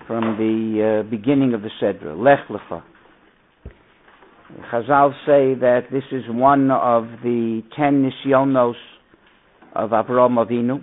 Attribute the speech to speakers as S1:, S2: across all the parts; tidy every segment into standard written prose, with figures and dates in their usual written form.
S1: from the beginning of the Sedra, Lech Lecha. Chazal say that this is one of the 10 Nisyonos of Avraham Avinu,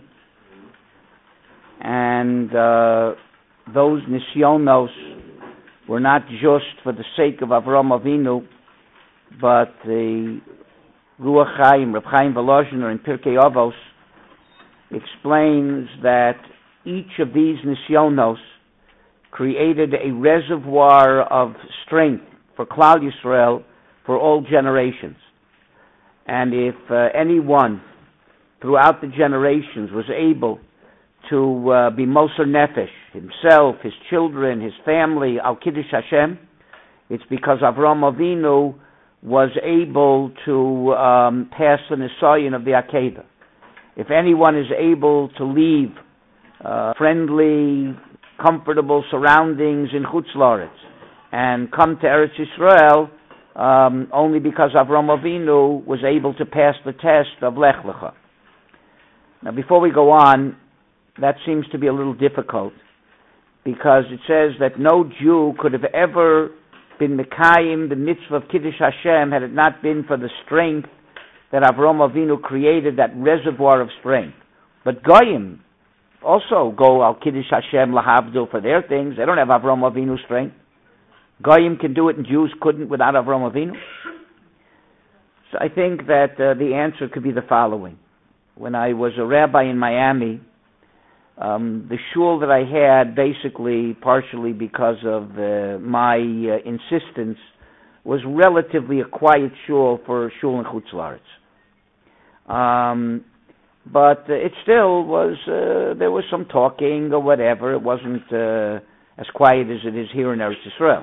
S1: and those Nisyonos were not just for the sake of Avraham Avinu, but the Ruach Chaim, Reb Chaim Volozhiner in Pirkei Avos explains that each of these Nisyonos created a reservoir of strength for Klal Yisrael for all generations. And if anyone throughout the generations was able to be Moser Nefesh, himself, his children, his family, Al Kiddush Hashem, it's because Avraham Avinu was able to pass the Nisayon of the Akedah. If anyone is able to leave friendly, comfortable surroundings in Chutz La'aretz and come to Eretz Yisrael only because Avraham Avinu was able to pass the test of Lech Lecha. Now, before we go on, that seems to be a little difficult because it says that no Jew could have ever been Mekayim, the mitzvah of Kiddush Hashem, had it not been for the strength that Avraham Avinu created, that reservoir of strength. But Goyim also go al Kiddush Hashem lahavdil for their things. They don't have Avraham Avinu strength. Goyim can do it and Jews couldn't without Avraham Avinu. So I think that the answer could be the following. When I was a rabbi in Miami, the shul that I had, basically, partially because of my insistence, was relatively a quiet shul for shul in Chutz La'aretz. But it still was, there was some talking or whatever. It wasn't as quiet as it is here in Eretz Yisrael.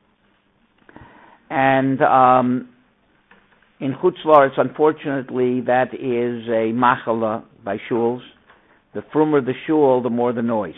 S1: And in Chutz La'aretz, unfortunately, that is a machala by shuls. The frummer the shul, the more the noise.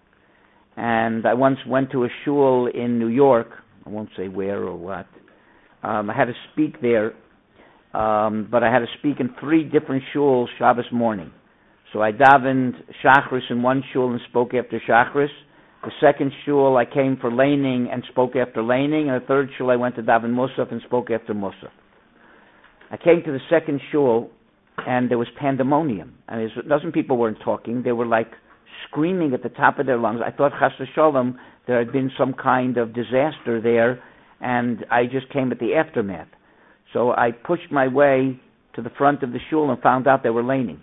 S1: And I once went to a shul in New York. I won't say where or what. I had to speak there, but I had to speak in 3 different shuls Shabbos morning. So I davened Shachris in one shul and spoke after Shachris. The second shul I came for laning and spoke after laning. And the third shul I went to daven Musaf and spoke after Musaf. I came to the second shul and there was pandemonium. And a dozen people weren't talking. They were like screaming at the top of their lungs. I thought, Chas v'sholom, there had been some kind of disaster there, and I just came at the aftermath. So I pushed my way to the front of the shul and found out they were laning.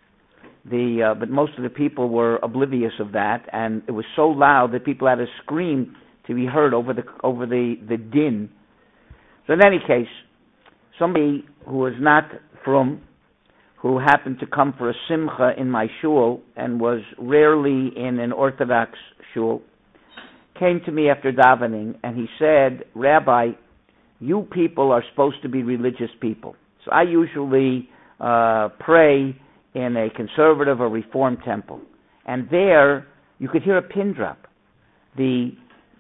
S1: But most of the people were oblivious of that, and it was so loud that people had to scream to be heard over the din. So in any case, somebody who was not from, who happened to come for a simcha in my shul and was rarely in an Orthodox shul, came to me after davening and he said, Rabbi, you people are supposed to be religious people. So I usually pray in a conservative or reform temple. And there you could hear a pin drop. The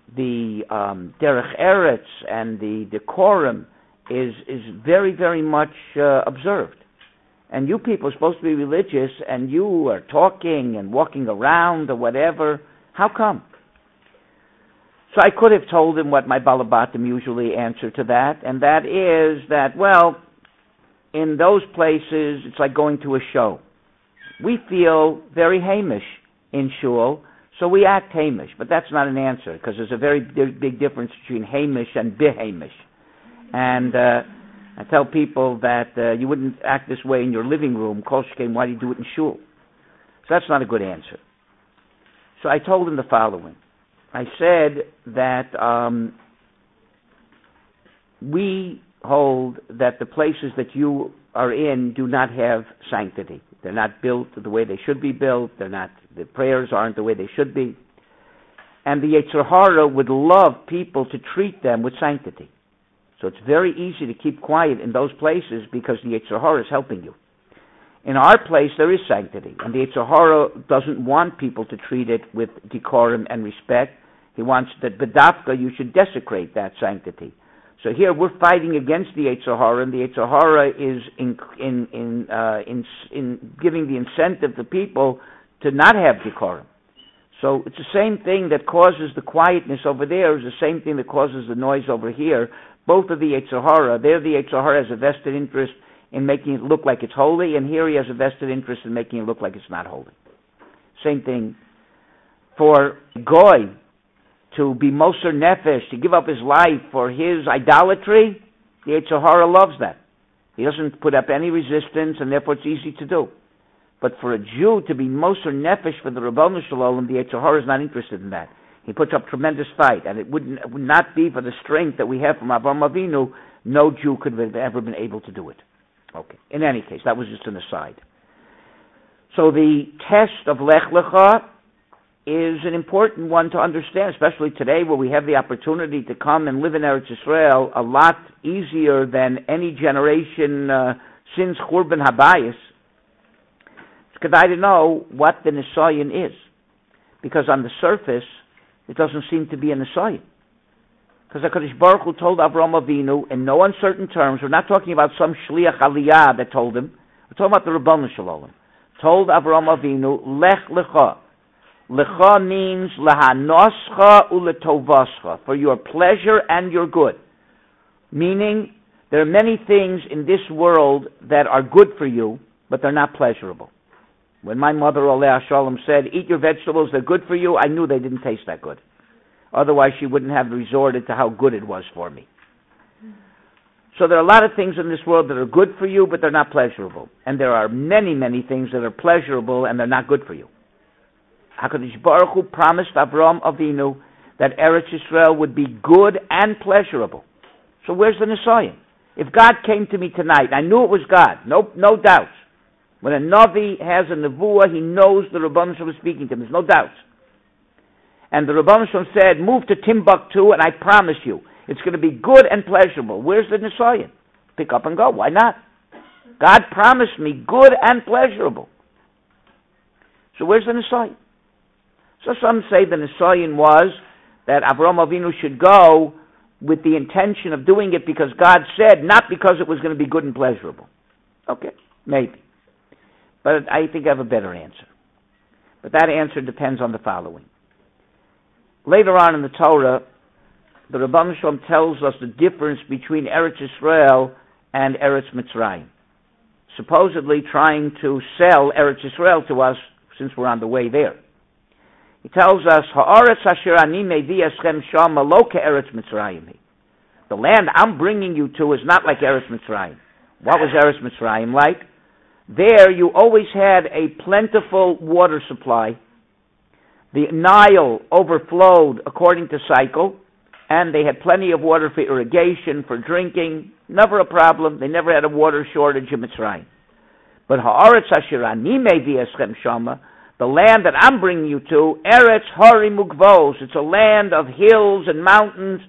S1: derech eretz and the decorum is very, very much observed. And you people are supposed to be religious, and you are talking and walking around or whatever. How come? So I could have told him what my Balabatim usually answer to that, and that is that, well, in those places, it's like going to a show. We feel very Hamish in shul, so we act Hamish. But that's not an answer, because there's a very big difference between Hamish and Behamish. And I tell people that you wouldn't act this way in your living room. Kol shkein, why do you do it in shul? So that's not a good answer. So I told him the following. I said that we hold that the places that you are in do not have sanctity. They're not built the way they should be built. The prayers aren't the way they should be. And the Yetzer Hara would love people to treat them with sanctity. So it's very easy to keep quiet in those places because the Yetzer Hara is helping you. In our place, there is sanctity, and the Yetzer Hara doesn't want people to treat it with decorum and respect. He wants that b'dafka you should desecrate that sanctity. So here we're fighting against the Yetzer Hara, and the Yetzer Hara is in giving the incentive to people to not have decorum. So it's the same thing that causes the quietness over there is the same thing that causes the noise over here. Both of the Yetzer Hara, there the Yetzer Hara has a vested interest in making it look like it's holy, and here he has a vested interest in making it look like it's not holy. Same thing. For Goy to be Moser Nefesh, to give up his life for his idolatry, the Yetzer Hara loves that. He doesn't put up any resistance, and therefore it's easy to do. But for a Jew to be Moser Nefesh for the Rabbanu Shalom, the Yetzer Hara is not interested in that. He puts up tremendous fight, and it would not be for the strength that we have from Avraham Avinu, no Jew could have ever been able to do it. Okay. In any case, that was just an aside. So the test of Lech Lecha is an important one to understand, especially today where we have the opportunity to come and live in Eretz Yisrael a lot easier than any generation since Churban Habayis. It's good to know what the Nisayan is, because on the surface it doesn't seem to be a Nisayan. Because HaKadosh Baruch Hu told Avraham Avinu in no uncertain terms, we're not talking about some Shliach Aliyah that told him, we're talking about the Rabbanu Shalom. Told Avraham Avinu, Lech Lecha. Lecha means Lehanoscha uletovascha, for your pleasure and your good. Meaning, there are many things in this world that are good for you, but they're not pleasurable. When my mother, Aleh Shalom, said, eat your vegetables, they're good for you, I knew they didn't taste that good. Otherwise, she wouldn't have resorted to how good it was for me. So there are a lot of things in this world that are good for you, but they're not pleasurable. And there are many, many things that are pleasurable and they're not good for you. HaKadosh Baruch Hu promised Avraham Avinu that Eretz Yisrael would be good and pleasurable. So where's the Nisayan? If God came to me tonight, I knew it was God, no doubts. When a Navi has a Nevuah, he knows the Rebbeinu Shalom is speaking to him, there's no doubts. And the Rebbeinu Shalom said, move to Timbuktu and I promise you, it's going to be good and pleasurable. Where's the Nisayan? Pick up and go. Why not? God promised me good and pleasurable. So where's the Nisayan? So some say the Nisayan was that Avraham Avinu should go with the intention of doing it because God said, not because it was going to be good and pleasurable. Okay, maybe. But I think I have a better answer. But that answer depends on the following. Later on in the Torah, the Rabbanu Shalom tells us the difference between Eretz Yisrael and Eretz Mitzrayim. Supposedly trying to sell Eretz Yisrael to us since we're on the way there. He tells us, Ha'aretz asher ani mevi eschem shama lo ke'eretz Mitzrayim. The land I'm bringing you to is not like Eretz Mitzrayim. What was Eretz Mitzrayim like? There you always had a plentiful water supply. The Nile overflowed according to cycle, and they had plenty of water for irrigation, for drinking. Never a problem. They never had a water shortage in Mitzrayim. But Ha'aretz asher ani mevi eschem shama, the land that I'm bringing you to, Eretz Hari Mugvos, it's a land of hills and mountains.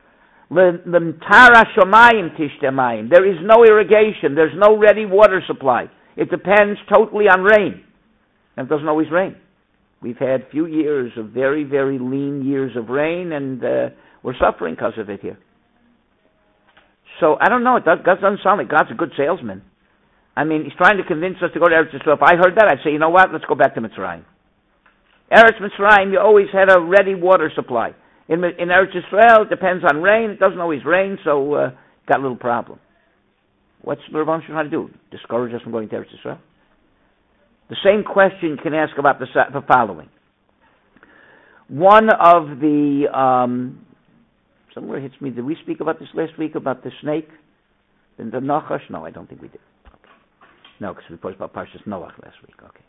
S1: L'mtara shomayim tishtemayim. There is no irrigation. There's no ready water supply. It depends totally on rain. And it doesn't always rain. We've had few years of very, very lean years of rain, and we're suffering because of it here. So, I don't know. God doesn't sound like God's a good salesman. I mean, he's trying to convince us to go to Eretz Yisrael. If I heard that, I'd say, you know what? Let's go back to Mitzrayim. Eretz Mitzrayim, you always had a ready water supply. In Eretz Yisrael, it depends on rain. It doesn't always rain, so got a little problem. What's the Rebbeinu trying to do? Discourage us from going to Eretz Yisrael? The same question you can ask about the following. One of the, somewhere hits me, did we speak about this last week, about the snake? The Nachash? No, I don't think we did. No, because we spoke about Parshas Noach last week. Okay.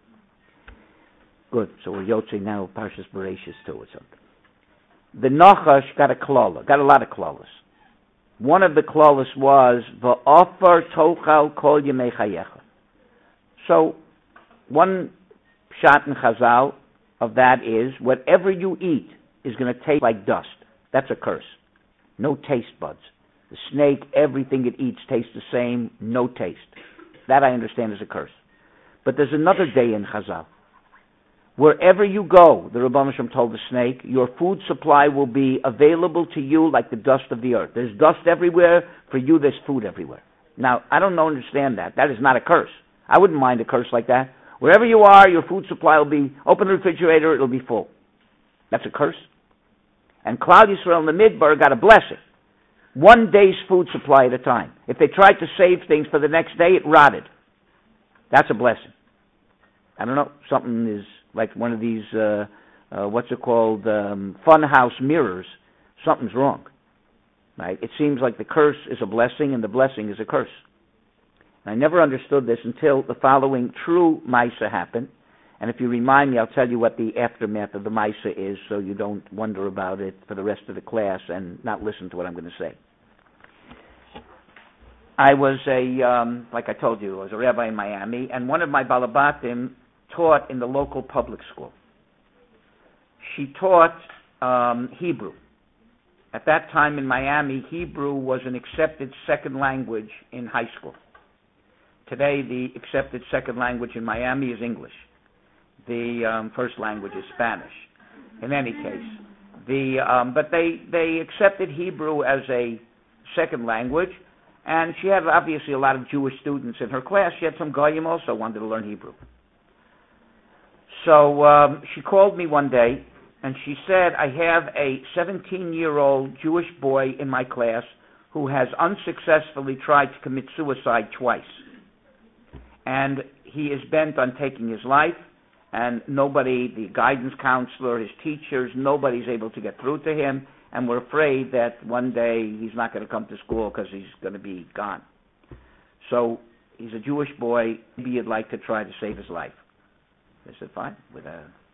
S1: Good. So we're yotzei now Parshas Bereshis too or something. The Nachash got a klala, got a lot of klalas. One of the klalas was v'ofar tochal kol yemei chayecha. So one pshat in Chazal of that is whatever you eat is going to taste like dust. That's a curse. No taste buds. The snake, everything it eats tastes the same, no taste. That I understand is a curse. But there's another day in Chazal. Wherever you go, the Rebbeinu Shalom told the snake, your food supply will be available to you like the dust of the earth. There's dust everywhere. For you, there's food everywhere. Now, I don't understand that. That is not a curse. I wouldn't mind a curse like that. Wherever you are, your food supply will be, open the refrigerator, it'll be full. That's a curse. And Klal Yisrael in the Midbar got a blessing. 1 day's food supply at a time. If they tried to save things for the next day, it rotted. That's a blessing. I don't know, something is like one of these, funhouse mirrors. Something's wrong. Right? It seems like the curse is a blessing and the blessing is a curse. And I never understood this until the following true Maisa happened. And if you remind me, I'll tell you what the aftermath of the Maisa is so you don't wonder about it for the rest of the class and not listen to what I'm going to say. I was like I told you, I was a rabbi in Miami, and one of my balabatim taught in the local public school. She taught Hebrew. At that time in Miami, Hebrew was an accepted second language in high school. Today, the accepted second language in Miami is English. The first language is Spanish. In any case, but they accepted Hebrew as a second language, and she had obviously a lot of Jewish students in her class. She had some Goyim also wanted to learn Hebrew. So she called me one day, and she said, I have a 17-year-old Jewish boy in my class who has unsuccessfully tried to commit suicide twice. And he is bent on taking his life, and nobody, the guidance counselor, his teachers, nobody's able to get through to him, and we're afraid that one day he's not going to come to school because he's going to be gone. So he's a Jewish boy. Maybe you'd like to try to save his life. I said, fine, with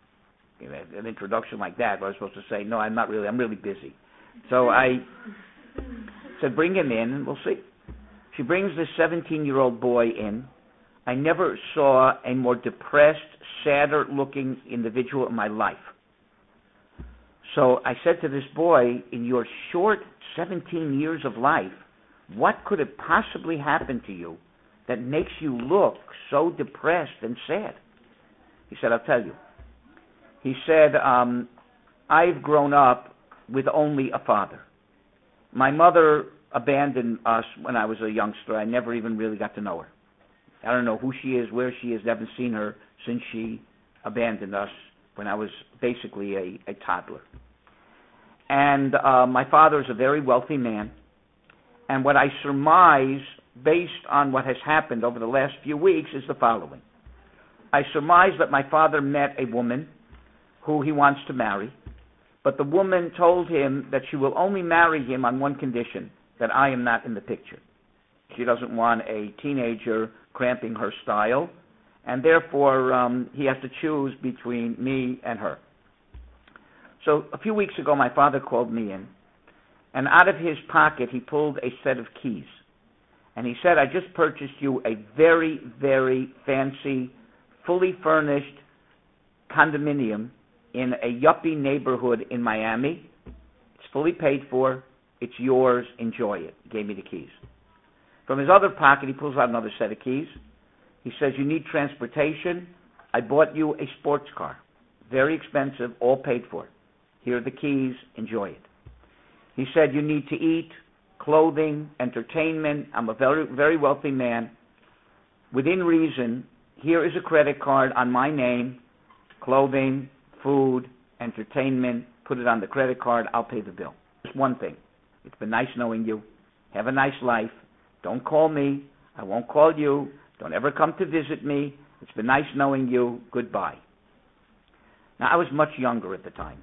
S1: an introduction like that, I was supposed to say, no, I'm really busy. So I said, bring him in and we'll see. She brings this 17-year-old boy in. I never saw a more depressed, sadder-looking individual in my life. So I said to this boy, in your short 17 years of life, what could have possibly happened to you that makes you look so depressed and sad? He said, I'll tell you. He said, I've grown up with only a father. My mother abandoned us when I was a youngster. I never even really got to know her. I don't know who she is, where she is. Haven't seen her since she abandoned us when I was basically a toddler. And my father is a very wealthy man. And what I surmise, based on what has happened over the last few weeks, is the following. I surmise that my father met a woman who he wants to marry, but the woman told him that she will only marry him on one condition, that I am not in the picture. She doesn't want a teenager cramping her style, and therefore he has to choose between me and her. So a few weeks ago, my father called me in, and out of his pocket, he pulled a set of keys. And he said, I just purchased you a very, very fancy, fully furnished condominium in a yuppie neighborhood in Miami. It's fully paid for. It's yours. Enjoy it. He gave me the keys. From his other pocket, he pulls out another set of keys. He says, you need transportation. I bought you a sports car. Very expensive, all paid for. Here are the keys. Enjoy it. He said, you need to eat, clothing, entertainment. I'm a very, very wealthy man. Within reason, here is a credit card on my name, clothing, food, entertainment. Put it on the credit card. I'll pay the bill. Just one thing. It's been nice knowing you. Have a nice life. Don't call me. I won't call you. Don't ever come to visit me. It's been nice knowing you. Goodbye. Now, I was much younger at the time.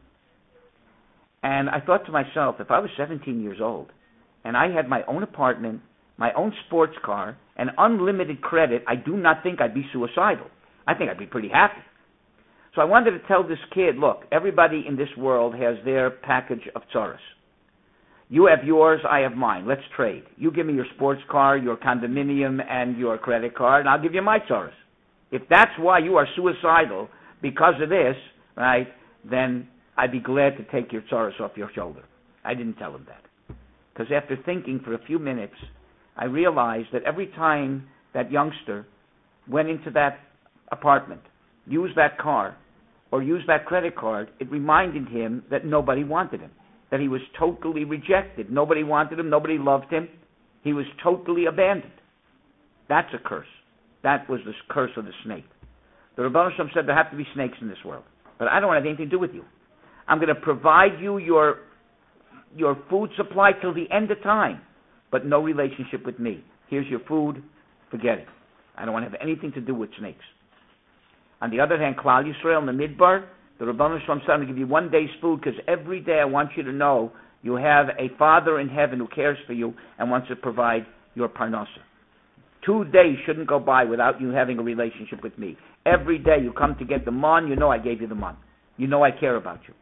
S1: And I thought to myself, if I was 17 years old and I had my own apartment, my own sports car, and unlimited credit, I do not think I'd be suicidal. I think I'd be pretty happy. So I wanted to tell this kid, look, everybody in this world has their package of tzaras. You have yours, I have mine. Let's trade. You give me your sports car, your condominium, and your credit card, and I'll give you my tzaras. If that's why you are suicidal because of this, right, then I'd be glad to take your tzaras off your shoulder. I didn't tell him that. Because after thinking for a few minutes, I realized that every time that youngster went into that apartment, used that car, or used that credit card, it reminded him that nobody wanted him, that he was totally rejected. Nobody wanted him. Nobody loved him. He was totally abandoned. That's a curse. That was the curse of the snake. The Rebbeinu Shalom said there have to be snakes in this world. But I don't have anything to do with you. I'm going to provide you your food supply till the end of time, but no relationship with me. Here's your food, forget it. I don't want to have anything to do with snakes. On the other hand, Klal Yisrael in the Midbar, the Rebbeinu Shalom said, I'm going to give you one day's food because every day I want you to know you have a Father in heaven who cares for you and wants to provide your parnasa. 2 days shouldn't go by without you having a relationship with me. Every day you come to get the man, you know I gave you the man. You know I care about you.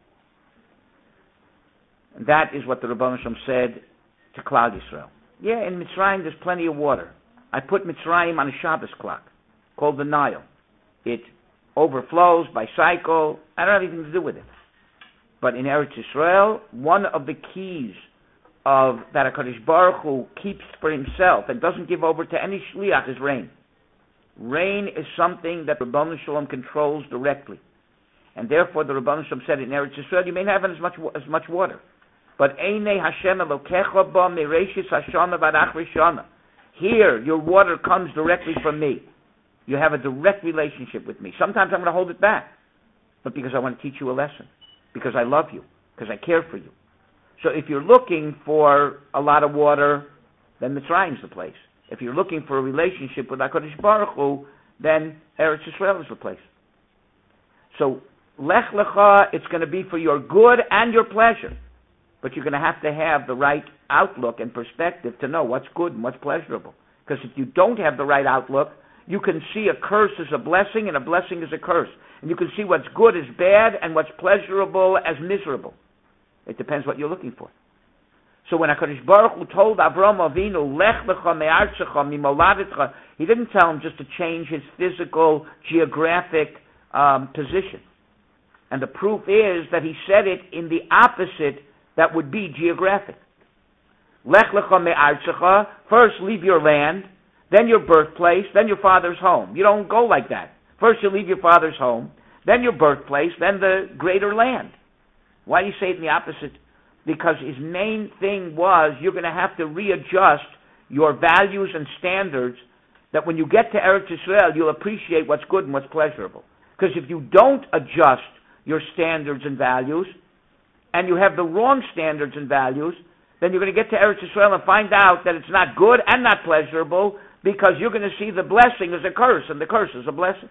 S1: And that is what the Rebbeinu Shalom said to Klal Yisrael. Yeah, in Mitzrayim there's plenty of water. I put Mitzrayim on a Shabbos clock called the Nile. It overflows by cycle. I don't have anything to do with it. But in Eretz Yisrael, one of the keys of that HaKadosh Baruch Hu keeps for himself and doesn't give over to any shliach is rain. Rain is something that the Rebbeinu Shalom controls directly. And therefore the Rebbeinu Shalom said in Eretz Yisrael, you may not have as much water. But Einei Hashem Elokecha ba mereishis hashana v'ad achris shana. Here, your water comes directly from me. You have a direct relationship with me. Sometimes I'm going to hold it back, but because I want to teach you a lesson, because I love you, because I care for you. So if you're looking for a lot of water, then Mitzrayim's the place. If you're looking for a relationship with HaKadosh Baruch Hu, then Eretz Yisrael is the place. So Lech Lecha, it's going to be for your good and your pleasure. But you're going to have the right outlook and perspective to know what's good and what's pleasurable. Because if you don't have the right outlook, you can see a curse as a blessing and a blessing as a curse. And you can see what's good as bad and what's pleasurable as miserable. It depends what you're looking for. So when HaKadosh Baruch Hu told Avram Avinu, Lech lecha me'artzecha mimoladetcha, he didn't tell him just to change his physical, geographic position. And the proof is that he said it in the opposite that would be geographic. Lech lecha me'artzecha, first leave your land, then your birthplace, then your father's home. You don't go like that. First you leave your father's home, then your birthplace, then the greater land. Why do you say it in the opposite? Because his main thing was you're going to have to readjust your values and standards that when you get to Eretz Yisrael, you'll appreciate what's good and what's pleasurable. Because if you don't adjust your standards and values, and you have the wrong standards and values, then you're going to get to Eretz Yisrael and find out that it's not good and not pleasurable because you're going to see the blessing as a curse and the curse as a blessing.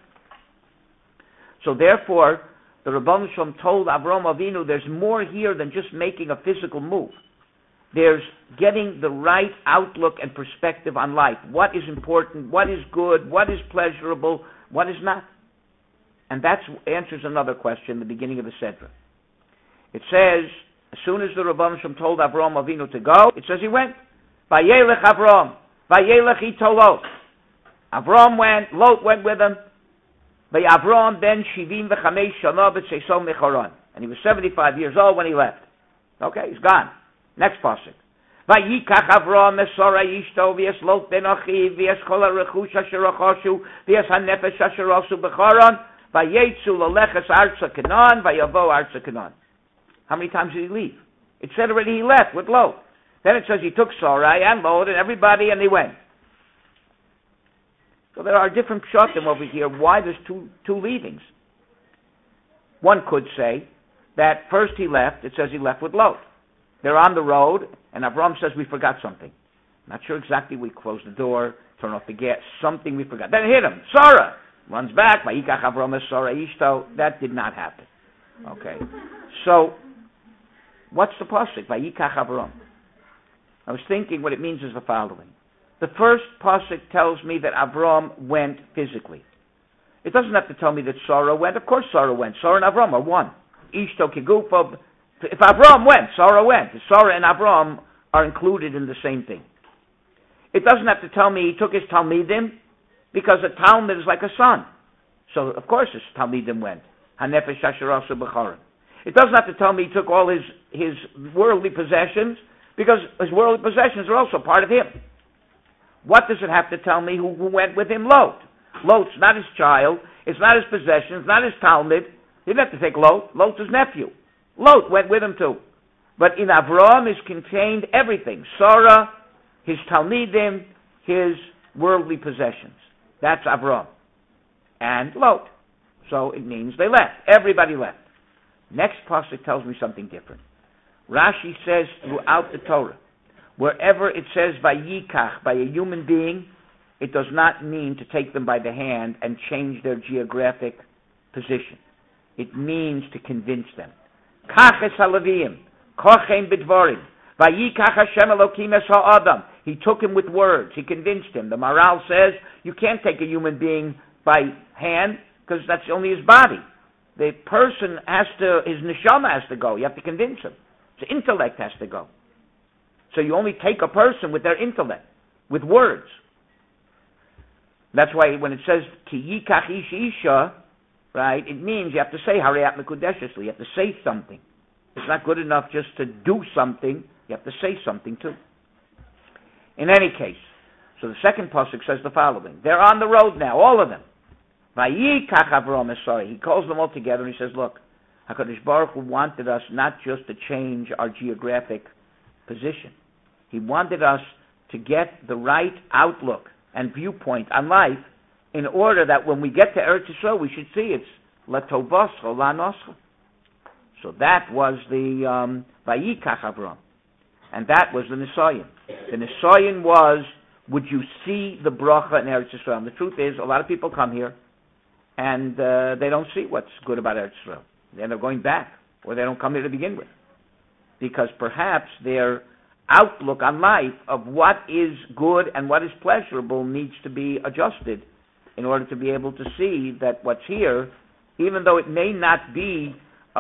S1: So therefore, the Rebbeinu Shalom told Avram Avinu there's more here than just making a physical move. There's getting the right outlook and perspective on life. What is important, what is good, what is pleasurable, what is not. And that answers another question in the beginning of the Sedra. It says, as soon as the Rebbeinu Shalom told Avram Avinu to go, it says he went. Vayelech Avram. Vayelech ito Lot. Avram went, Lot went with him. Vayavram ben shivim v'chamesh shana b'tzeisol mechoron. And he was 75 years old when he left. Okay, he's gone. Next pasuk. Vayikach Avram esora ishto v'yes Lot ben achiv v'yes kol ha'rechush asher achoshu v'yes ha'nefesh asher asu b'choron vayetzu laleches arza Canaan vayavo arza Canaan. How many times did he leave? It said already he left with Lot. Then it says he took Sarai and Lot and everybody and they went. So there are different pshatim over here why there's two leavings. One could say that first he left, it says he left with Lot. They're on the road and Avram says we forgot something. Not sure exactly, we closed the door, turn off the gas, something we forgot. Then it hit him. Sarah runs back, Vayikach Avram es Sarah ishto. That did not happen. Okay. So what's the pasuk? Vayikach Avram. I was thinking what it means is the following. The first pasuk tells me that Avram went physically. It doesn't have to tell me that Sarah went. Of course Sarah went. Sarah and Avram are one. Ishto kigufa. If Avram went, Sarah went. Sarah and Avram are included in the same thing. It doesn't have to tell me he took his Talmidim, because a Talmud is like a son. So of course his Talmidim went. Hanefesh asher asu b'choron. It doesn't have to tell me he took all his worldly possessions, because his worldly possessions are also part of him. What does it have to tell me who went with him? Lot. Lot's not his child, it's not his possessions, not his Talmud. He didn't have to take Lot. Lot's his nephew. Lot went with him too. But in Avram is contained everything. Sarah, his Talmidim, his worldly possessions. That's Avram. And Lot. So it means they left. Everybody left. Next pasuk tells me something different. Rashi says throughout the Torah, wherever it says vayikach, by a human being, it does not mean to take them by the hand and change their geographic position. It means to convince them. Kach es halavim, kochem bidvarim, vayikach Hashem Elokim es ha'adam. He took him with words. He convinced him. The Maral says you can't take a human being by hand because that's only his body. The person his neshama has to go. You have to convince him. His intellect has to go. So you only take a person with their intellect, with words. That's why when it says ki yikach ish isha, right, it means you have to say Harayat Mekudeshesli. You have to say something. It's not good enough just to do something. You have to say something too. In any case, so the second pasuk says the following. They're on the road now, all of them. Vayikach Avram Esai. He calls them all together and he says, look, HaKadosh Baruch Hu wanted us not just to change our geographic position. He wanted us to get the right outlook and viewpoint on life in order that when we get to Eretz Yisrael, we should see it's Latovascha, Lanoscha. So that was the Vayikach Avram. And that was the Nisayan. The Nisayan was, would you see the bracha in Eretz Yisrael? And the truth is, a lot of people come here and they don't see what's good about Eretz Yisrael. They end up going back, or they don't come here to begin with. Because perhaps their outlook on life of what is good and what is pleasurable needs to be adjusted in order to be able to see that what's here, even though it may not be,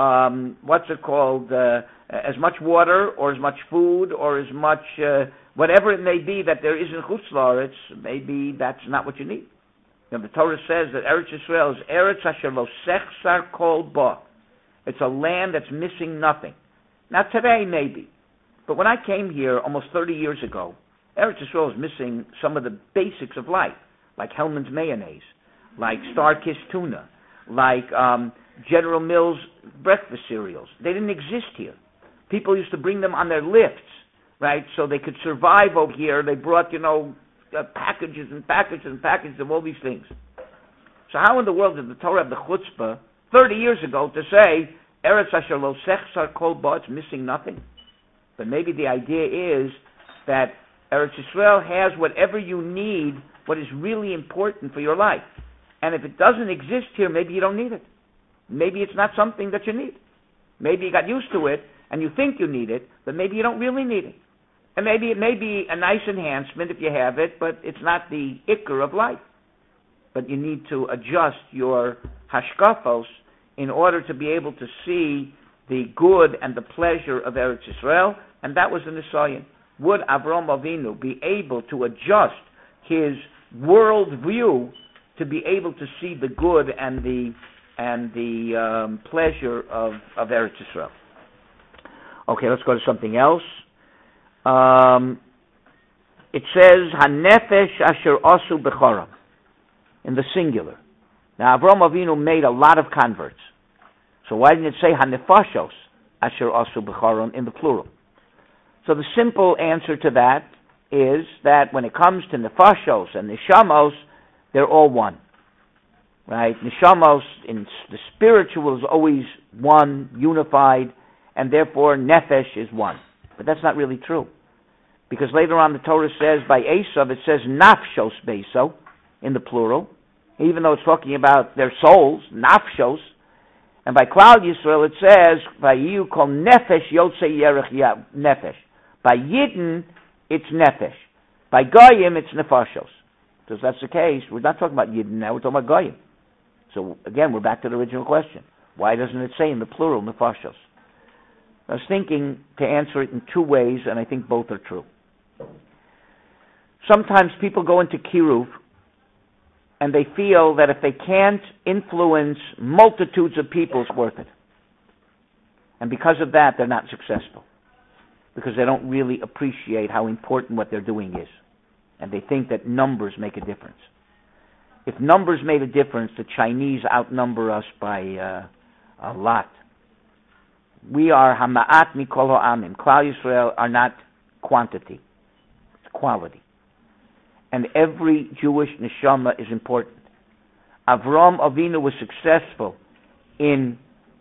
S1: as much water or as much food or as much, whatever it may be that there is in Chutz La'aretz, maybe that's not what you need. You know, the Torah says that Eretz Yisrael is Eretz Asher Lo Sechsar Kol Ba. It's a land that's missing nothing. Now today maybe, but when I came here almost 30 years ago, Eretz Yisrael is missing some of the basics of life, like Hellman's mayonnaise, like Star-Kissed tuna, like General Mills breakfast cereals. They didn't exist here. People used to bring them on their lifts, right, so they could survive over here. They brought, packages and packages and packages of all these things. So how in the world did the Torah have the chutzpah 30 years ago to say, Eretz Asher Lo Sechsar Kol Ba, it's missing nothing? But maybe the idea is that Eretz Yisrael has whatever you need, what is really important for your life. And if it doesn't exist here, maybe you don't need it. Maybe it's not something that you need. Maybe you got used to it, and you think you need it, but maybe you don't really need it. And maybe it may be a nice enhancement if you have it, but it's not the ikar of life. But you need to adjust your hashkafos in order to be able to see the good and the pleasure of Eretz Yisrael, and that was the Nisayan. Would Avram Avinu be able to adjust his world view to be able to see the good and the pleasure of Eretz Yisrael? Okay, let's go to something else. It says Hanefesh Asher Asu Bechoram in the singular. Now Avram Avinu made a lot of converts. So why didn't it say Hanefashos Asher Asu Bechoram in the plural? So the simple answer to that is that when it comes to Nefashos and Neshamos, they're all one. Right? Neshamos in the spiritual is always one, unified, and therefore Nefesh is one. But that's not really true. Because later on the Torah says, by Esav, it says Nafshos Beiso in the plural, even though it's talking about their souls, Nafshos. And by Klal Yisrael it says, by you call Nefesh Yotzei Yerech Nefesh. By Yidden, it's Nefesh. By Goyim, it's Nefashos. So if that's the case, we're not talking about Yidden now, we're talking about Goyim. So again, we're back to the original question. Why doesn't it say in the plural Nefashos? I was thinking to answer it in two ways, and I think both are true. Sometimes people go into Kiruv, and they feel that if they can't influence multitudes of people, it's worth it. And because of that, they're not successful. Because they don't really appreciate how important what they're doing is. And they think that numbers make a difference. If numbers made a difference, the Chinese outnumber us by a lot. We are Hama'at Mikol Ha'amim. Klal Yisrael are not quantity. It's quality. And every Jewish neshama is important. Avram Avinu was successful in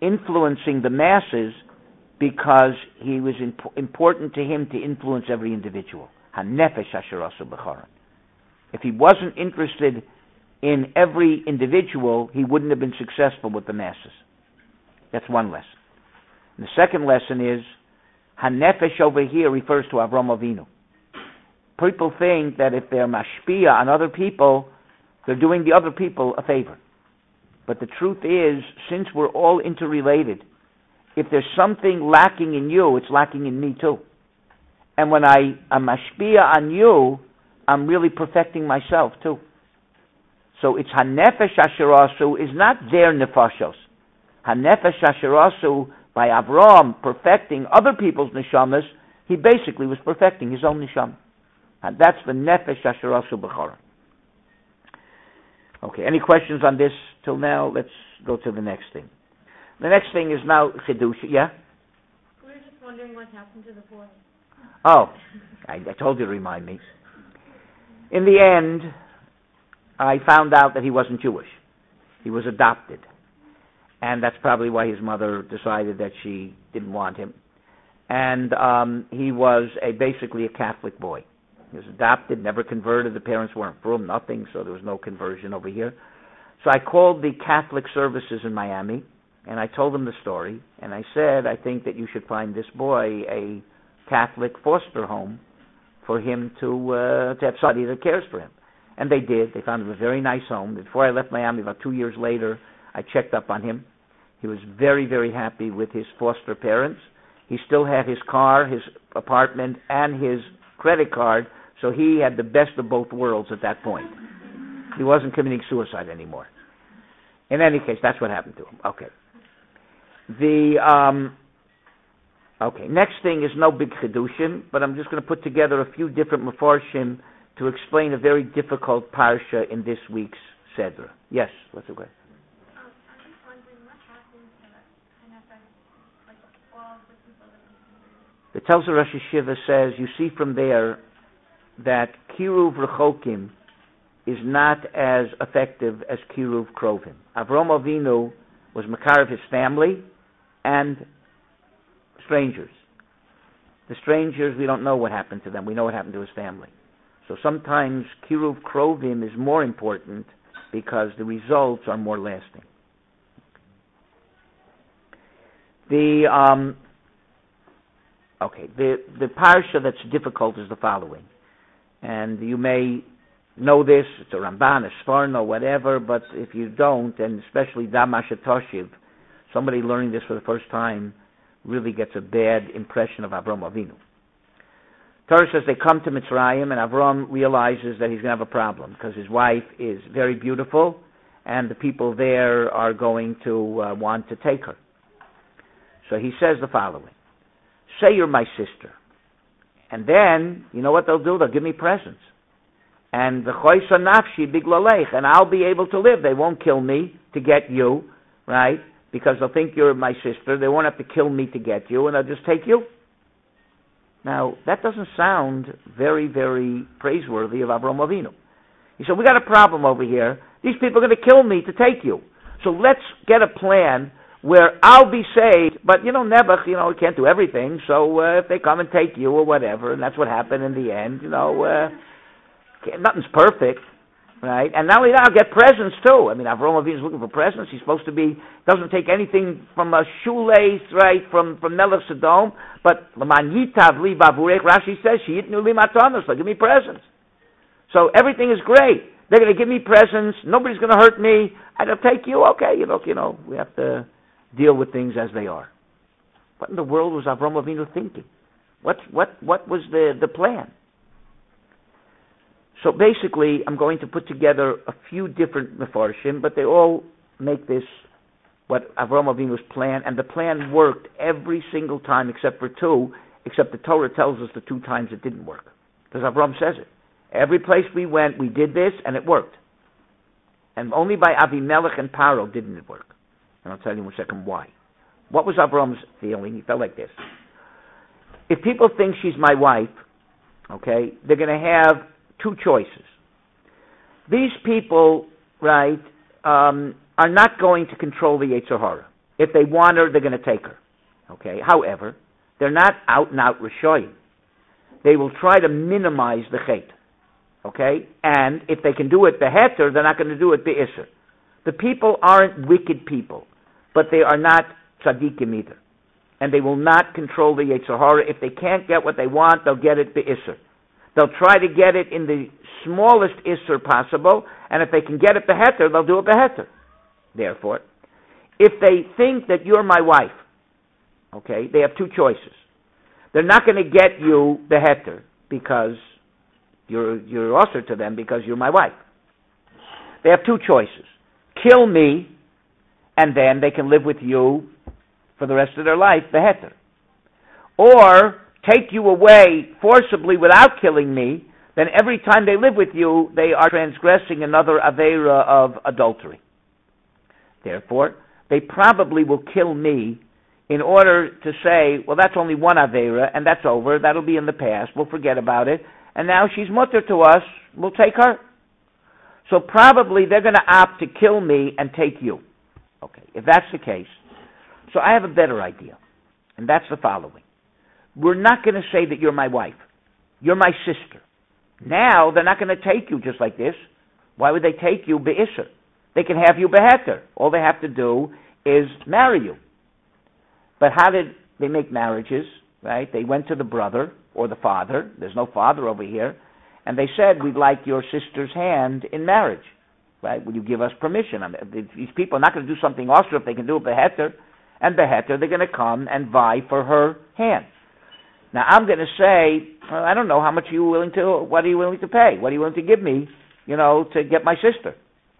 S1: influencing the masses because he was important to him to influence every individual. HaNefesh asher asu b'charan. If he wasn't interested in every individual, he wouldn't have been successful with the masses. That's one lesson. And the second lesson is, HaNefesh over here refers to Avram Avinu. People think that if they're mashpia on other people, they're doing the other people a favor. But the truth is, since we're all interrelated, if there's something lacking in you, it's lacking in me too. And when I'm mashpia on you, I'm really perfecting myself too. So it's HaNefesh asher asu is not their nefashos. HaNefesh asher asu, by Avram perfecting other people's neshamas, he basically was perfecting his own neshama. And that's the Nefesh asher asu b'charan. Okay, any questions on this till now? Let's go to the next thing. The next thing is now Chidush. Yeah?
S2: We were just wondering what happened to the boy.
S1: Oh, I told you to remind me. In the end, I found out that he wasn't Jewish. He was adopted. And that's probably why his mother decided that she didn't want him. And he was basically a Catholic boy. He was adopted, never converted. The parents weren't from nothing, so there was no conversion over here. So I called the Catholic services in Miami, and I told them the story. And I said, I think that you should find this boy a Catholic foster home for him to have somebody that cares for him. And they did. They found him a very nice home. Before I left Miami, about 2 years later, I checked up on him. He was very, very happy with his foster parents. He still had his car, his apartment, and his credit card, so he had the best of both worlds at that point. He wasn't committing suicide anymore. In any case, that's what happened to him. Okay. Next thing is no big chidushim, but I'm just going to put together a few different mefarshim to explain a very difficult parsha in this week's Sedra. Yes, what's the question?
S2: I'm just wondering what happened to all the people that
S1: The Telzer Rosh Yeshiva says, you see from there that Kiruv Rechokim is not as effective as Kiruv Krovim. Avram Avinu was Makar of his family and strangers. The strangers, we don't know what happened to them. We know what happened to his family. So sometimes Kiruv Krovim is more important because the results are more lasting. The parsha that's difficult is the following. And you may know this, it's a Ramban, a Sforno, whatever, but if you don't, and especially Damash Toshiv, somebody learning this for the first time really gets a bad impression of Avram Avinu. Torah says they come to Mitzrayim, and Avram realizes that he's going to have a problem because his wife is very beautiful, and the people there are going to want to take her. So he says the following: say you're my sister. And then, you know what they'll do? They'll give me presents. And the choysa nafshi biglalech, and I'll be able to live. They won't kill me to get you, right? Because they'll think you're my sister. They won't have to kill me to get you, and they'll just take you. Now, that doesn't sound very, very praiseworthy of Avram Avinu. He said, we got a problem over here. These people are going to kill me to take you. So let's get a plan where I'll be saved, but, Nebuch, he can't do everything, so if they come and take you or whatever, and that's what happened in the end, nothing's perfect, right? And not only that, I'll get presents too. I mean, Avram Avinu is looking for presents. He's supposed to be, doesn't take anything from a shoelace, right, from Melech Sodom, but L'man yitav li bavurech, Rashi says, she'yitnu li matanos, they'll give me presents. So everything is great. They're going to give me presents. Nobody's going to hurt me. I'll take you. Okay, we have to deal with things as they are. What in the world was Avram Avinu thinking? What was the plan? So basically, I'm going to put together a few different mefarshim, but they all make this what Avram Avinu's plan, and the plan worked every single time except for two, except the Torah tells us the 2 times it didn't work. Because Avram says it. Every place we went, we did this, and it worked. And only by Avimelech and Paro didn't it work. And I'll tell you in a second why. What was Avram's feeling? He felt like this. If people think she's my wife, okay, they're going to have 2 choices. These people, right, are not going to control the Yetzer Hara. If they want her, they're going to take her. Okay. However, they're not out and out Rishoyim. They will try to minimize the chet. Okay? And if they can do it beheter, they're not going to do it be'isser. The people aren't wicked people, but they are not tzaddikim either. And they will not control the Yetzer Hara. If they can't get what they want, they'll get it be'isser. They'll try to get it in the smallest isser possible, and if they can get it beheter, they'll do it beheter. Therefore, if they think that you're my wife, okay, they have two choices. They're not going to get you beheter because you're usher to them because you're my wife. They have two choices. Kill me, and then they can live with you for the rest of their life, beheter. Or take you away forcibly without killing me, then every time they live with you, they are transgressing another aveira of adultery. Therefore, they probably will kill me in order to say, well, that's only one aveira, and that's over, that'll be in the past, we'll forget about it, and now she's mutter to us, we'll take her. So probably they're going to opt to kill me and take you. Okay, if that's the case, so I have a better idea, and that's the following. We're not going to say that you're my wife. You're my sister. Now, they're not going to take you just like this. Why would they take you be'isser? They can have you beheter. All they have to do is marry you. But how did they make marriages, right? They went to the brother or the father. There's no father over here. And they said, we'd like your sister's hand in marriage. Right? Will you give us permission? I mean, these people are not going to do something also if they can do it beheter. And beheter, they're going to come and vie for her hand. Now, I'm going to say, well, I don't know, what are you willing to pay? What are you willing to give me, to get my sister?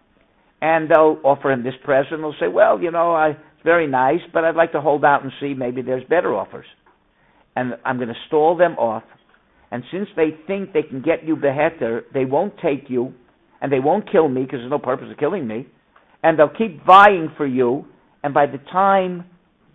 S1: And they'll offer him this present. They'll say, well, it's very nice, but I'd like to hold out and see maybe there's better offers. And I'm going to stall them off. And since they think they can get you beheter, they won't take you, and they won't kill me because there's no purpose of killing me. And they'll keep vying for you. And by the time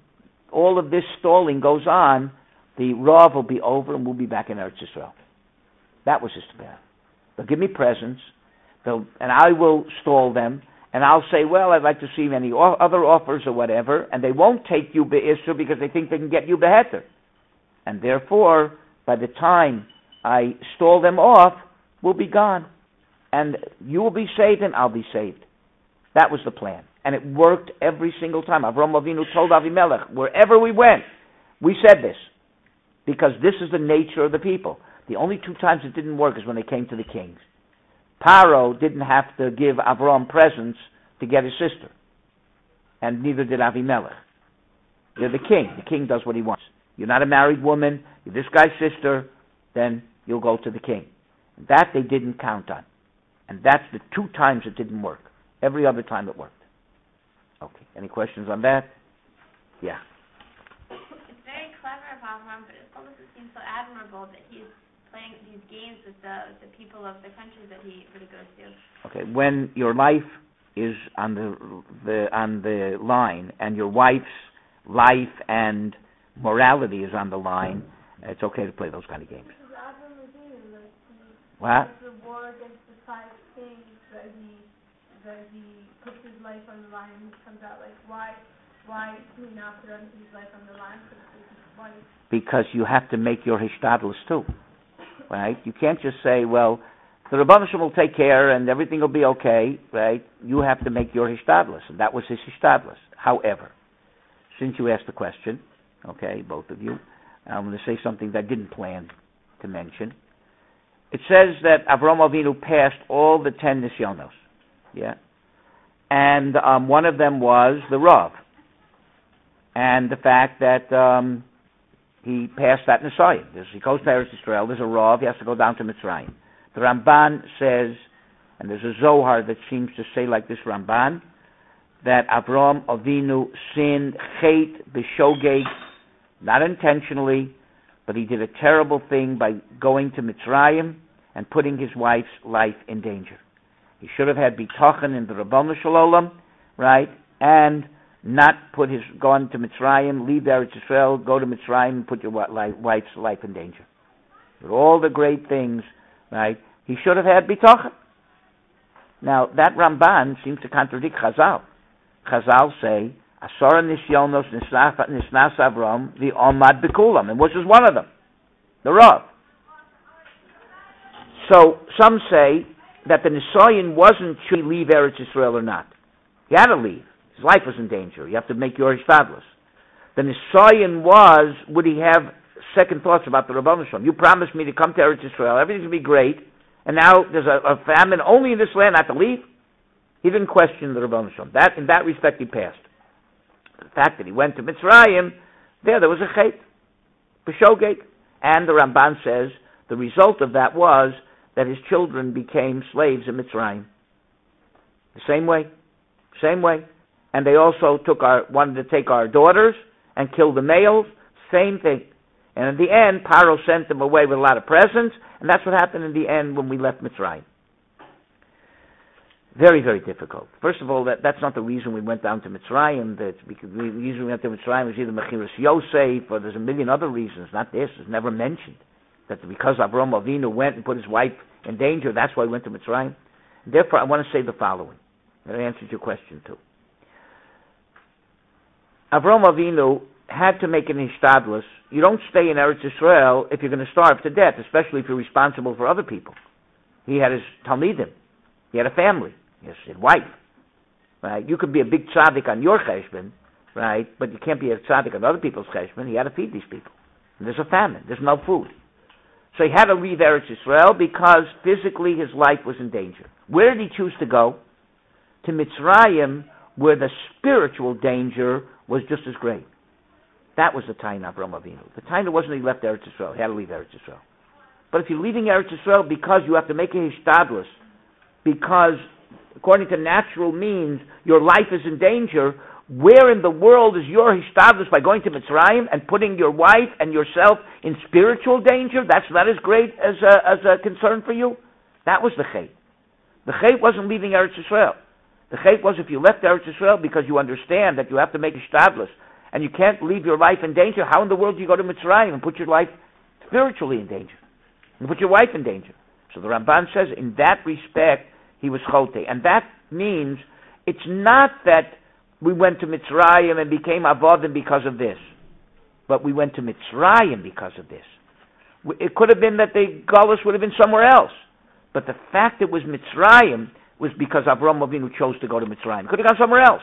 S1: all of this stalling goes on, the Rav will be over and we'll be back in Eretz Yisrael. That was his plan. They'll give me presents, and I will stall them, and I'll say, well, I'd like to see any other offers or whatever, and they won't take you be'isr because they think they can get you beheter. And therefore, by the time I stall them off, we'll be gone. And you will be saved and I'll be saved. That was the plan. And it worked every single time. Avraham Avinu told Avimelech, wherever we went, we said this. Because this is the nature of the people. The only two times it didn't work is when they came to the kings. Paro didn't have to give Avraham presents to get his sister. And neither did Avimelech. They're the king. The king does what he wants. You're not a married woman. You're this guy's sister. Then you'll go to the king. That they didn't count on. And that's the two times it didn't work. Every other time it worked. Okay. Any questions on that? Yeah.
S2: It's very clever of Avraham, but it still doesn't seem so admirable that he's playing these games with the people of the countries that he goes to. Okay.
S1: When your life is on the line, and your wife's life and morality is on the line, it's okay to play those kind of games. What?
S2: The war against the 5 kings that he puts his life on the line and comes out like, why do we now put his life on the line? Because
S1: you have to make your hishtadlus too, right? You can't just say, well, the Rebbeinu Shalom will take care and everything will be okay, right? You have to make your hishtadlus, and that was his hishtadlus. However, since you asked the question, okay, both of you, I'm going to say something that I didn't plan to mention. It says that Avraham Avinu passed all the 10 nisyonos, yeah? And one of them was the Rav. And the fact that he passed that Nisayim. He goes to Eretz Yisrael, there's a Rav, he has to go down to Mitzrayim. The Ramban says, and there's a Zohar that seems to say like this Ramban, that Avraham Avinu sinned chet b'shogeg, not intentionally, but he did a terrible thing by going to Mitzrayim and putting his wife's life in danger. He should have had bitachon in the Rabbanu Shalom, right, and not gone to Mitzrayim, leave Eretz Yisrael, go to Mitzrayim, and put your wife's life in danger. With all the great things, right, he should have had bitachon. Now, that Ramban seems to contradict Chazal. Chazal say Asara Nisyonos Nisnas Avram the Omad Bekulam, and which is one of them, the Rav. So some say that the Nisayan wasn't should he leave Eretz Yisrael or not. He had to leave. His life was in danger. You have to make your Hishtadlus. The Nisayan was, would he have second thoughts about the Rebbeinu Shalom? You promised me to come to Eretz Yisrael, everything's going to be great, and now there's a famine only in this land, I have to leave? He didn't question the Rebbeinu Shalom. In that respect, he passed. The fact that he went to Mitzrayim, there was a chait, b'shogeg, and the Ramban says the result of that was that his children became slaves in Mitzrayim. The same way. And they also wanted to take our daughters and kill the males, same thing. And in the end, Paro sent them away with a lot of presents, and that's what happened in the end when we left Mitzrayim. Very, very difficult. First of all, that's not the reason we went down to Mitzrayim. The reason we went to Mitzrayim was either Mechiras Yosef, or there's a million other reasons, not this. It's never mentioned. That because Avraham Avinu went and put his wife in danger, that's why he went to Mitzrayim. Therefore, I want to say the following. That answers your question too. Avraham Avinu had to make an hishtadlus. You don't stay in Eretz Yisrael if you're going to starve to death, especially if you're responsible for other people. He had his talmidim. He had a family. He had his wife. Right? You could be a big tzaddik on your cheshbon, right? But you can't be a tzaddik on other people's cheshbon. He had to feed these people. And there's a famine. There's no food. So he had to leave Eretz Yisrael because physically his life was in danger. Where did he choose to go? To Mitzrayim, where the spiritual danger was just as great. That was the time of Avraham Avinu. The time wasn't he left Eretz Yisrael. He had to leave Eretz Yisrael. But if you're leaving Eretz Yisrael because you have to make a hishtadlus, because according to natural means your life is in danger, where in the world is your hishtadlus by going to Mitzrayim and putting your wife and yourself in spiritual danger? That's not as great as a concern for you. That was the chait. The chait wasn't leaving Eretz Yisrael. The chait was if you left Eretz Yisrael because you understand that you have to make hishtadlus and you can't leave your life in danger. How in the world do you go to Mitzrayim and put your life spiritually in danger and put your wife in danger? So the Ramban says in that respect he was chote, and that means it's not that we went to Mitzrayim and became avodim because of this, but we went to Mitzrayim because of this. It could have been that the Galus would have been somewhere else, but the fact it was Mitzrayim was because Avraham Avinu chose to go to Mitzrayim. Could have gone somewhere else.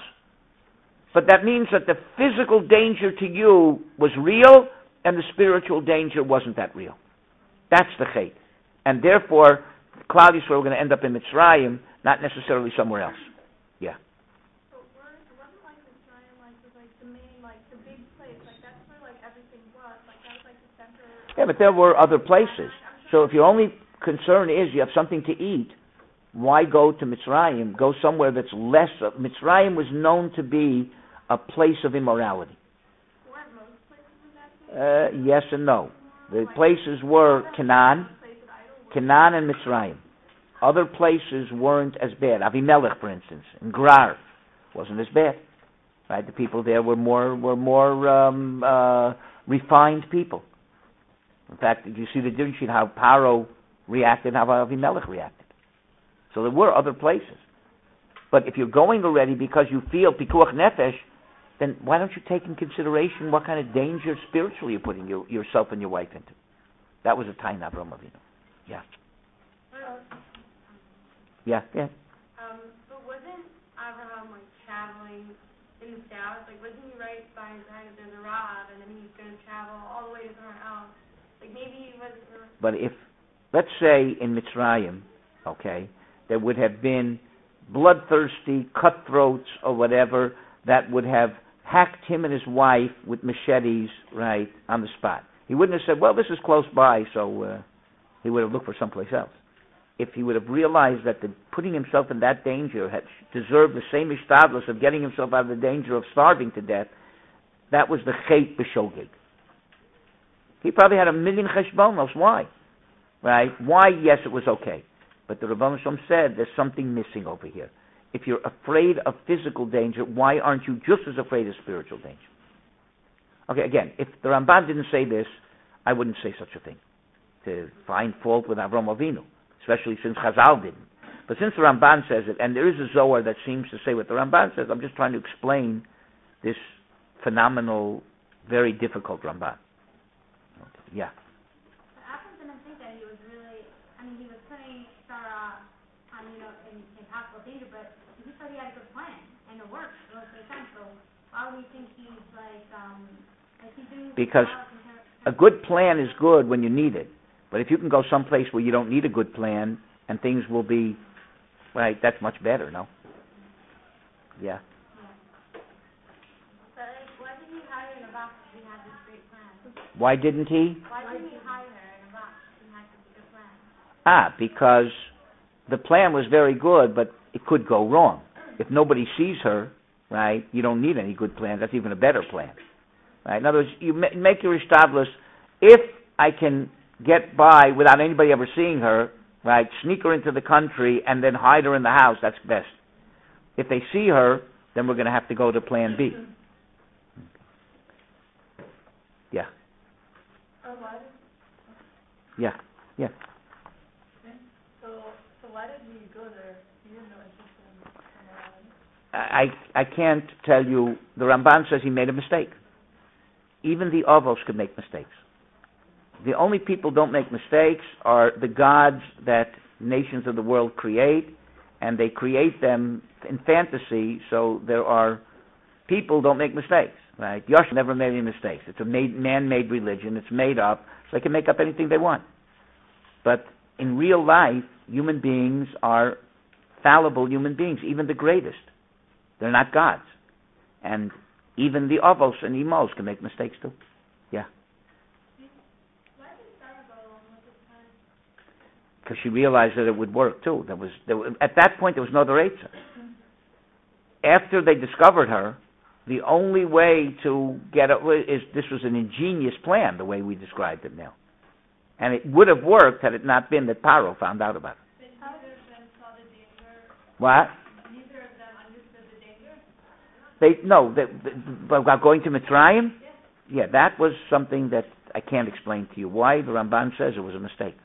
S1: But that means that the physical danger to you was real, and the spiritual danger wasn't that real. That's the chait. And therefore, Klal Yisrael were going to end up in Mitzrayim, not necessarily somewhere else. Yeah.
S2: So it wasn't like Mitzrayim was like the main, like the big place, like that's where like everything was, like that was like the center.
S1: Yeah, but there were other places. So if your only concern is you have something to eat, why go to Mitzrayim? Go somewhere that's less. Mitzrayim was known to be a place of immorality.
S2: Weren't most places in that place?
S1: Yes and no. The places were Canaan and Mitzrayim. Other places weren't as bad. Avimelech, for instance, in Gerar, wasn't as bad. Right? The people there were more refined people. In fact, did you see the difference in how Paro reacted and how Avimelech reacted? So there were other places. But if you're going already because you feel pikuach nefesh, then why don't you take in consideration what kind of danger spiritually you're putting yourself and your wife into? That was a time Avraham Avinu. Yeah. Yeah.
S3: But wasn't Avraham traveling in the south? Wasn't he right by his side of the Rav, and then he's going to travel all the way to somewhere else? Maybe he wasn't.
S1: But if, let's say in Mitzrayim, okay, there would have been bloodthirsty cutthroats or whatever that would have hacked him and his wife with machetes, right, on the spot. He wouldn't have said, well, this is close by, so he would have looked for someplace else. If he would have realized that putting himself in that danger had deserved the same ishtadlus of getting himself out of the danger of starving to death, that was the chait b'shogeg. He probably had a million cheshbonos. Why? Right? Why? Yes, it was okay. But the Rebbeinu Shalom said there's something missing over here. If you're afraid of physical danger, why aren't you just as afraid of spiritual danger? Okay, again, if the Ramban didn't say this, I wouldn't say such a thing, to find fault with Avraham Avinu, especially since Chazal didn't. But since the Ramban says it, and there is a Zohar that seems to say what the Ramban says, I'm just trying to explain this phenomenal, very difficult Ramban. Okay. Yeah.
S4: Avram didn't think that he was really, he was putting Sarah on, in possible danger, but he thought he had a good plan, and it worked most of the time, so why would he think he's he's doing...
S1: Because a good plan is good when you need it, but if you can go someplace where you don't need a good plan, and things will be, right, that's much better, no? Yeah.
S3: But why didn't he hire her in a box if he had this great plan?
S1: Why didn't he?
S3: Why didn't he hire her in a box if he had such a good plan?
S1: Because the plan was very good, but it could go wrong. If nobody sees her, right, you don't need any good plan. That's even a better plan. Right? In other words, you make your ishtadlus. If I can get by without anybody ever seeing her, right, sneak her into the country and then hide her in the house, that's best. If they see her, then we're going to have to go to plan B. Yeah. Yeah. Yeah.
S2: So why did he go there? He didn't know anything.
S1: I can't tell you. The Ramban says he made a mistake. Even the Avos could make mistakes. The only people who don't make mistakes are the gods that nations of the world create, and they create them in fantasy, so there are people who don't make mistakes. Right? Yosha never made any mistakes. It's a man-made religion. It's made up, so they can make up anything they want. But in real life, human beings are fallible human beings, even the greatest. They're not gods. And even the Avos and Imos can make mistakes too. Yeah.
S3: Why did Sarah go along with this plan?
S1: Because she realized that it would work too. At that point, there was no other answer. After they discovered her, the only way to get it is this was an ingenious plan, the way we described it now. And it would have worked had it not been that Paro found out about it.
S2: But neither of them saw the danger.
S1: What?
S2: Neither of them understood the danger.
S1: About going to Mitzrayim? Yeah, that was something that I can't explain to you. Why? The Ramban says it was a mistake.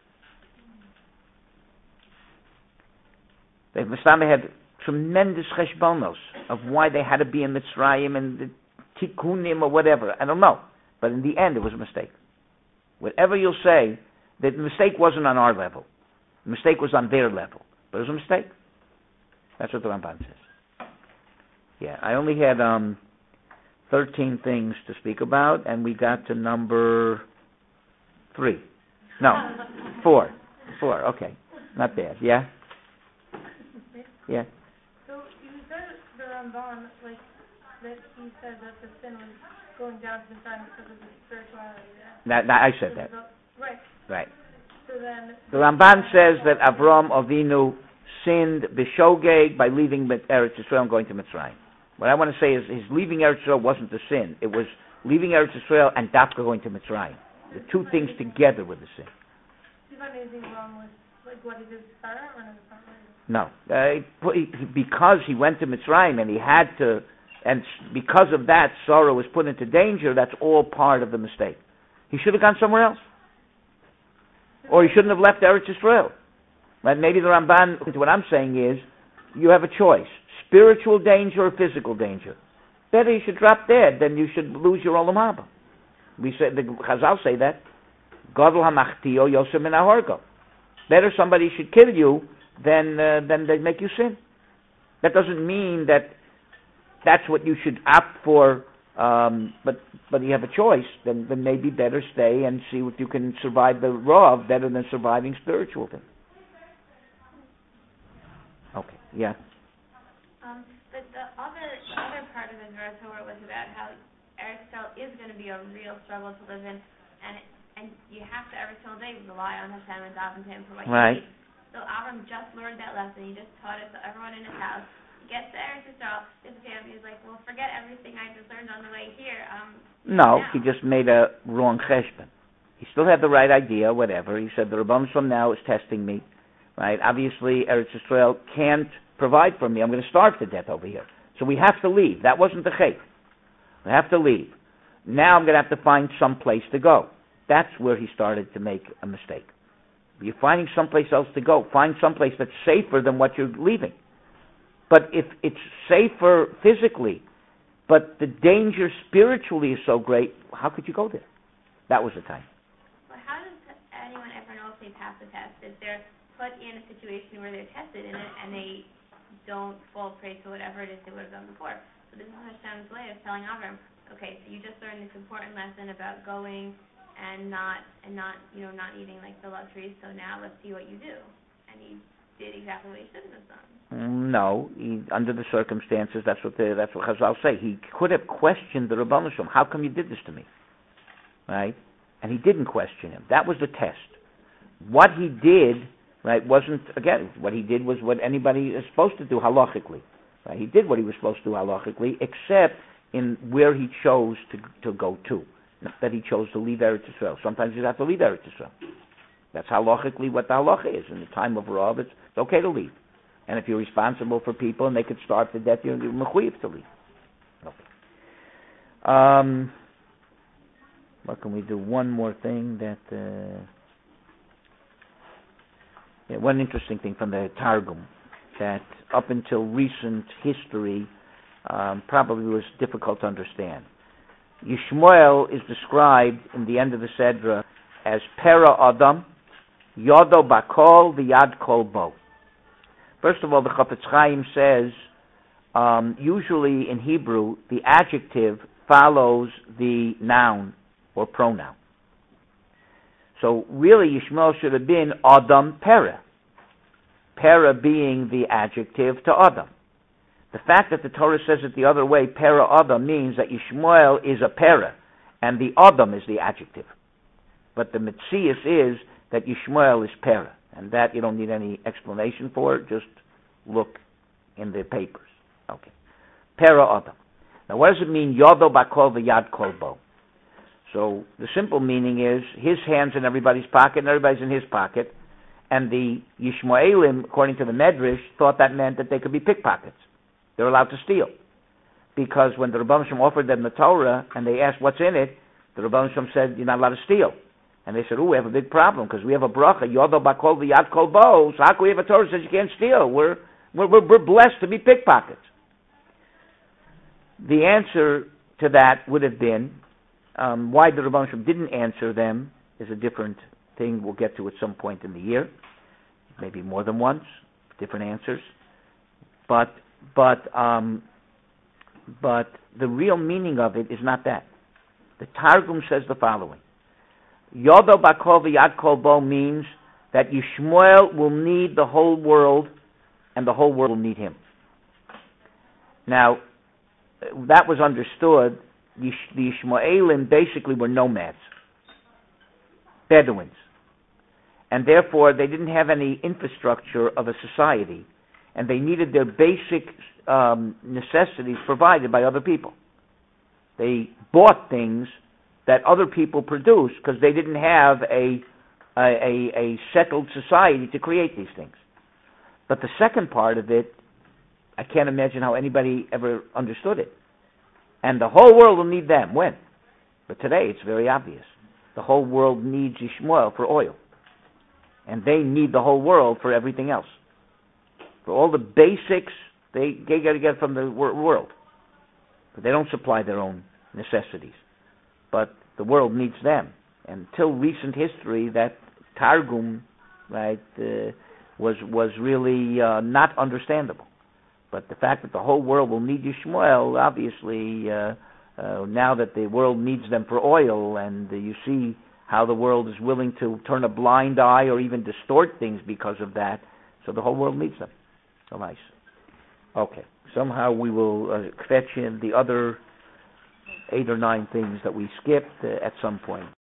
S1: The Mistame had tremendous cheshbonos of why they had to be in Mitzrayim and the tikkunim or whatever. I don't know. But in the end, it was a mistake. Whatever you'll say, the mistake wasn't on our level. The mistake was on their level. But it was a mistake. That's what the Ramban says. Yeah, I only had 13 things to speak about, and we got to number 3. No, 4. 4, okay. Not bad, yeah? Yeah.
S2: So you said the Ramban, that he said that the sin was going down to the sun because of the spirituality.
S1: I said that.
S2: Right.
S1: Right.
S2: So then...
S1: The Ramban says that Avram Avinu sinned b'shogeg by leaving Eretz Yisrael and going to Mitzrayim. What I want to say is his leaving Eretz Yisrael wasn't the sin. It was leaving Eretz Yisrael and Dafka going to Mitzrayim. The two things together were the sin.
S2: Do you find anything wrong with what he did with Sarah or not?
S1: No. Because he went to Mitzrayim and he had to, and because of that, Sarah was put into danger, that's all part of the mistake. He should have gone somewhere else. Or he shouldn't have left Eretz Yisrael. Right? Maybe the Ramban, what I'm saying is, you have a choice. Spiritual danger or physical danger. Better you should drop dead than you should lose your Olam Haba. We say, the Chazal say that. Gadol hamachtio yosem min hahorgo. Better somebody should kill you than they make you sin. That doesn't mean that that's what you should opt for, but you have a choice, then maybe better stay and see if you can survive the raw better than surviving spiritual things. Okay, yeah.
S3: But the other part of the Torah was about how Eretz Yisrael is going to be a real struggle to live in, and you have to every single day rely on Hashem and daven to Him for what you need. So Avram just learned that lesson. He just taught it to everyone in his house. He gets to Eretz Yisrael. His family is like, well, forget everything I just learned on the way here.
S1: No, he just made a wrong cheshbon. He still had the right idea, whatever. He said, the Rebbeinu Shalom now is testing me. Right? Obviously, Eretz Yisrael can't provide for me. I'm going to starve to death over here. So we have to leave. That wasn't the chayk. We have to leave. Now I'm going to have to find some place to go. That's where he started to make a mistake. You're finding someplace else to go. Find someplace that's safer than what you're leaving. But if it's safer physically but the danger spiritually is so great, how could you go there? That was the time.
S3: Well, how does anyone ever know if they pass the test? If they're put in a situation where they're tested in it and they don't fall prey to whatever it is they would have done before. So this is Hashem's way of telling Avram, okay, so you just learned this important lesson about going and not eating like the luxuries, so now let's see what you do. And he did exactly what he should have done.
S1: No, under the circumstances, that's what Chazal say. He could have questioned the Rebbeinu Shalom. How come you did this to me? Right? And he didn't question him. That was the test. What he did, right, wasn't, again, what he did was what anybody is supposed to do halachically. Right? He did what he was supposed to do halachically, except in where he chose to go to. Not that he chose to leave Eretz Yisrael. Sometimes you have to leave Eretz Yisrael. That's halachically what the halacha is. In the time of Rav, it's okay to leave. And if you're responsible for people and they could starve to death, you're mechuyev to leave. Okay. What can we do? One more thing that... one interesting thing from the Targum, that up until recent history probably was difficult to understand. Yishmael is described in the end of the Sedra as Pera Adam, Yodo Bakol, V'yad Kol Bo. First of all, the Chafetz Chaim says, usually in Hebrew, the adjective follows the noun or pronoun. So really, Yishmael should have been Adam Pera. Pera being the adjective to Adam. The fact that the Torah says it the other way, Pera Adam, means that Yishmael is a Pera, and the Adam is the adjective. But the Metzius is that Yishmael is Pera, and that you don't need any explanation for. Just look in the papers. Okay. Pera Adam. Now what does it mean, Yodo Bakol V'yad Kol Bo? So the simple meaning is his hand's in everybody's pocket and everybody's in his pocket. And the Yishmaelim, according to the Medrash, thought that meant that they could be pickpockets. They're allowed to steal. Because when the Rebbeinu Shalom offered them the Torah and they asked what's in it, the Rebbeinu Shalom said, you're not allowed to steal. And they said, we have a big problem because we have a bracha, Yodo Bakol V'yad Kol Bo, so how can we have a Torah that says you can't steal? We're blessed to be pickpockets. The answer to that would have been, why the Rebbeinu Shalom didn't answer them is a different thing we'll get to at some point in the year, maybe more than once, different answers. But the real meaning of it is not that. The Targum says the following: Yodo Bakol V'yad Kol Bo means that Yishmael will need the whole world, and the whole world will need him. Now, that was understood. The Yishmaelim basically were nomads, Bedouins, and therefore they didn't have any infrastructure of a society, and they needed their basic necessities provided by other people. They bought things that other people produced because they didn't have a settled society to create these things. But the second part of it, I can't imagine how anybody ever understood it. And the whole world will need them. When? But today it's very obvious. The whole world needs Yishmael for oil. And they need the whole world for everything else. For all the basics, they got to get from the world. But they don't supply their own necessities. But the world needs them. Until recent history, that Targum, right, was really not understandable. But the fact that the whole world will need Yishmael, obviously, now that the world needs them for oil, and you see how the world is willing to turn a blind eye or even distort things because of that, so the whole world needs them. So nice. Okay. Somehow we will fetch in the other 8 or 9 things that we skipped at some point.